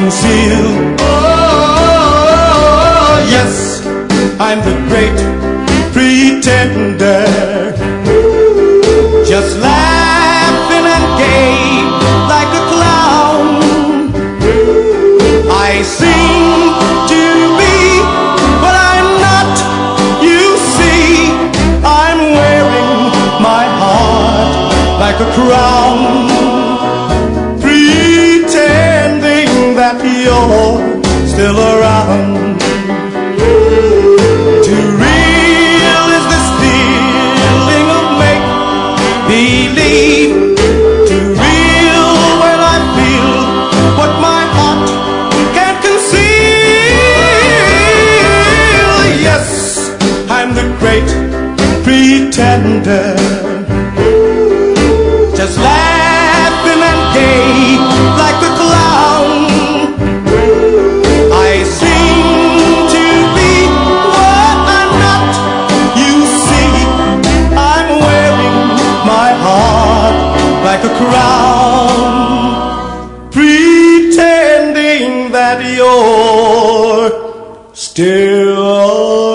conceal. Oh, yes, I'm the great pretender, just laughing and gay like a clown. I seem to be what I'm not, you see. I'm wearing my heart like a crown, pretending that you're still around. Too real is this feeling of make-believe. Too real when I feel what my heart can't conceal. Yes, I'm the great pretender, just laughing and gay like a clown. I seem to be what I'm not, you see. I'm wearing my heart like a crown, pretending that you're still